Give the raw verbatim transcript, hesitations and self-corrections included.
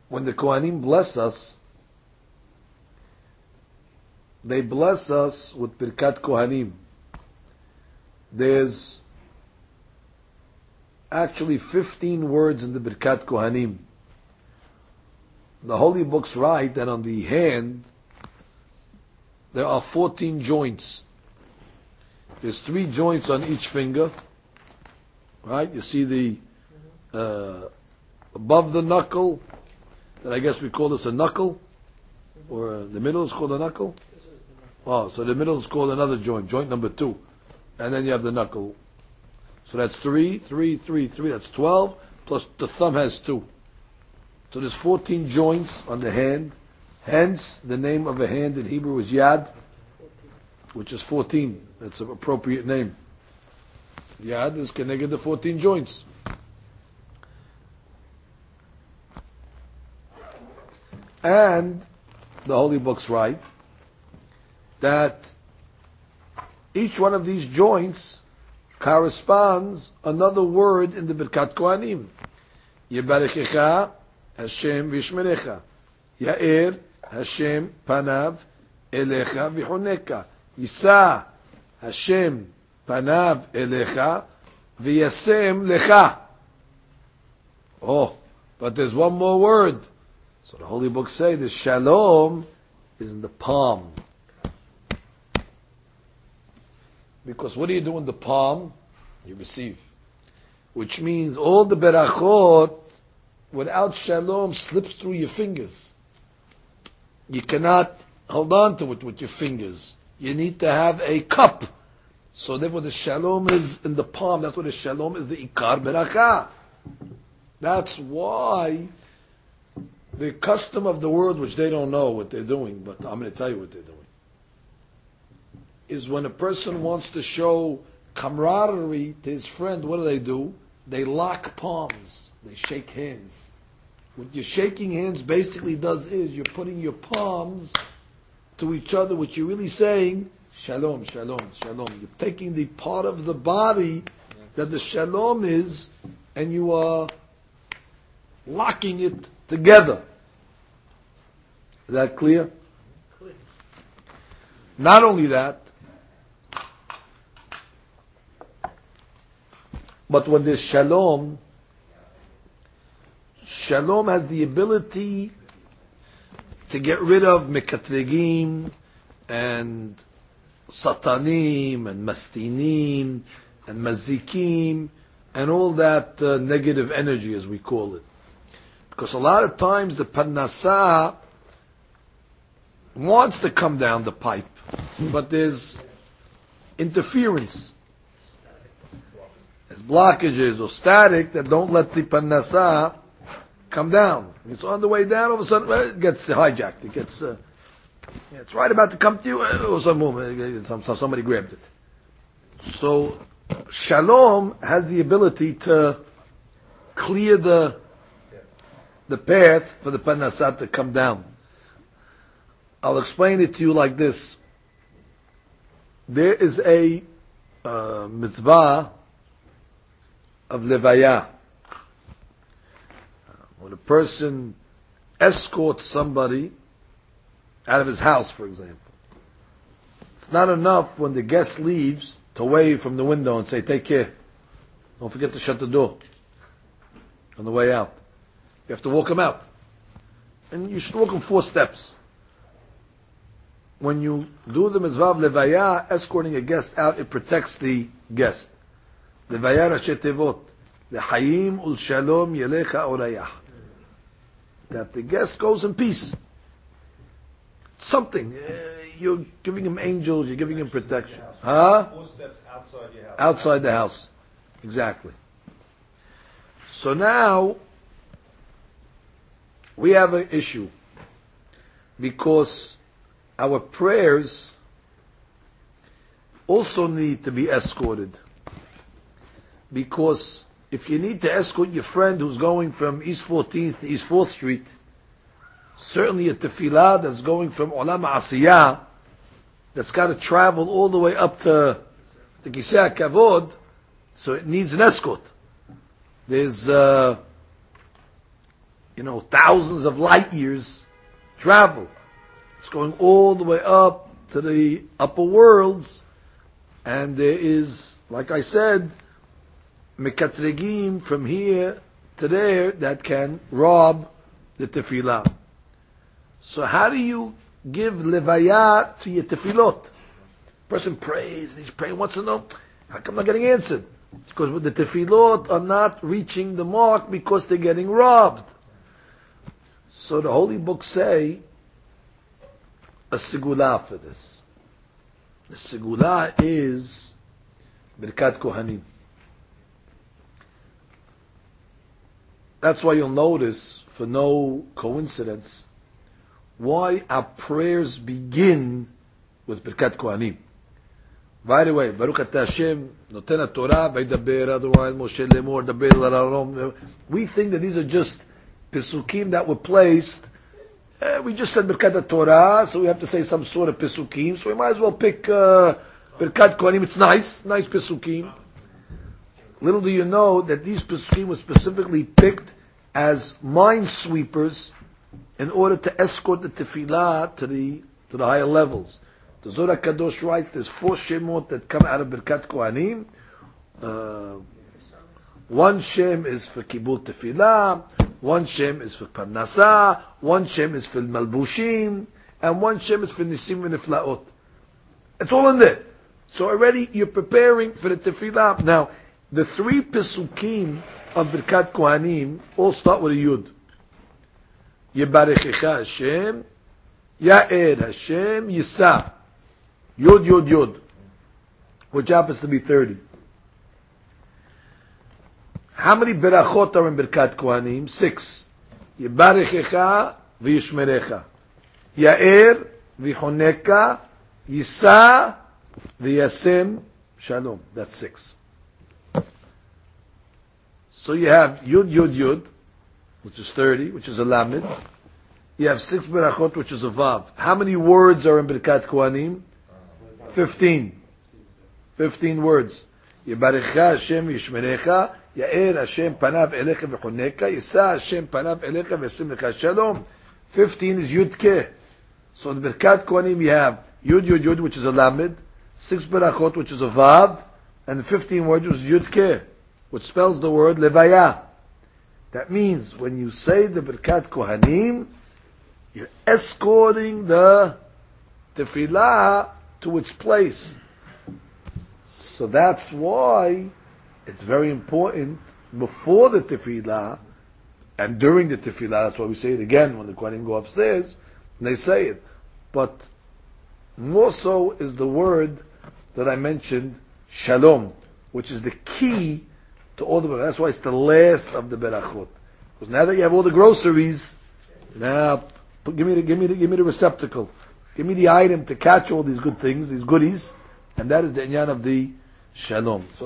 when the Kohanim bless us, they bless us with Birkat Kohanim. There's actually fifteen words in the Birkat Kohanim. The holy books write that on the hand there are fourteen joints. There's three joints on each finger. Right? You see the uh, above the knuckle, that I guess we call this a knuckle, or uh, the middle is called a knuckle. Oh, so the middle is called another joint, joint number two, and then you have the knuckle. So that's three, three, three, three. That's twelve. Plus the thumb has two. So there's fourteen joints on the hand. Hence, the name of a hand in Hebrew is Yad, which is fourteen. That's an appropriate name. Yad is connected to fourteen joints. And the holy books write that each one of these joints corresponds another word in the Birkat Kohanim. Yebarechecha Hashem v'yishmerecha. Ya'er Hashem panav elecha v'choneka. Yisa Hashem panav elecha v'yasem lecha. Oh, but there's one more word. So the holy books say the shalom is in the palm. Because what do you do in the palm? You receive. Which means all the berachot, without shalom, slips through your fingers. You cannot hold on to it with your fingers. You need to have a cup. So therefore the shalom is in the palm. That's what the shalom is, the ikar berakah. That's why the custom of the world, which they don't know what they're doing, but I'm going to tell you what they're doing, is when a person wants to show camaraderie to his friend, what do they do? They lock palms. They shake hands. What your shaking hands basically does is you're putting your palms to each other, which you're really saying, shalom, shalom, shalom. You're taking the part of the body that the shalom is, and you are locking it together. Is that clear? Clear. Not only that, but when there's shalom, shalom has the ability to get rid of mekatregim and satanim and mastinim and mazikim and all that uh, negative energy, as we call it. Because a lot of times the parnasah wants to come down the pipe, but there's interference. There's blockages or static that don't let the parnasah come down. It's on the way down, all of a sudden it gets hijacked. It gets, uh, yeah, it's right about to come to you, or some moment, somebody grabbed it. So, shalom has the ability to clear the the path for the parnasah to come down. I'll explain it to you like this. There is a uh, mitzvah of levaya. When a person escorts somebody out of his house, for example, it's not enough when the guest leaves to wave from the window and say, take care. Don't forget to shut the door on the way out. You have to walk him out. And you should walk him four steps. When you do the mitzvah of levaya, escorting a guest out, it protects the guest. Levaya rashi tevot. L'chayim ulshalom yelecha orayach. That the guest goes in peace. Something. Uh, you're giving him angels, you're giving him protection. Huh? Four steps outside your house. Outside the house. Exactly. So now, we have an issue. Because our prayers also need to be escorted. Because if you need to escort your friend who's going from East fourteenth to East fourth Street, certainly a tefillah that's going from Olam Asiyah, that's got to travel all the way up to, to Kisei Kavod, so it needs an escort. There's, uh, you know, thousands of light years travel. It's going all the way up to the upper worlds, and there is, like I said, mekatregim from here to there that can rob the tefillah. So how do you give levaya to your tefillot? Person prays, and he's praying, wants to know, how come I'm not getting answered? Because the tefillot are not reaching the mark because they're getting robbed. So the holy books say a sigula for this. The sigula is Birkat Kohanim. That's why you'll notice, for no coincidence, why our prayers begin with Birkat Kohanim. By the way, Baruch Atah Hashem, Noten HaTorah, Vaydaber Adonai Moshe Lemor, Daber L'Aaron. We think that these are just Pesukim that were placed. Uh, we just said Birkat Torah, so we have to say some sort of Pesukim, so we might as well pick uh, Birkat Kohanim. It's nice, nice Pesukim. Little do you know that these Pesukim were specifically picked as minesweepers in order to escort the Tefillah to the to the higher levels. The Zohar Kadosh writes there's four Shemot that come out of Birkat Kohanim. Uh, one Shem is for Kibul Tefillah, one Shem is for Parnasah, one Shem is for Malbushim, and one Shem is for Nisim and Niflaot. It's all in there. So already you're preparing for the Tefillah. Now, the three Pesukim of Birkat Kohanim all start with a Yud. Yebarechecha Hashem, Ya'er Hashem, Yisa. Yud, Yud, Yud. Which happens to be thirty. How many berachot are in Birkat Kohanim? Six. Yebarechecha v'yishmerecha. Ya'er v'choneka. Yisa v'yasem shalom. That's six. So you have Yud, Yud, Yud, which is thirty, which is a Lamed. You have six berachot, which is a Vav. How many words are in Birkat Kohanim? Fifteen. Fifteen words. Yebarecha Hashem v'yishmerecha. Ya'er Hashem panav elecha v'choneka. Yisa Hashem panav elecha v'yasim lecha shalom. Fifteen is Yud Keh. So in Birkat Kohanim you have Yud, Yud, Yud, which is a Lamed, six berachot, which is a Vav, and fifteen words, which is Yud Keh, which spells the word Levaya. That means when you say the Birkat Kohanim, you're escorting the Tefillah to its place. So that's why it's very important before the Tefillah and during the Tefillah. That's why we say it again when the Kohanim go upstairs, and they say it. But more so is the word that I mentioned, Shalom, which is the key to all the berachot. That's why it's the last of the berachot. Because now that you have all the groceries, now give me the, give me the, give me the receptacle. Give me the item to catch all these good things, these goodies, and that is the inyan of the Shalom. So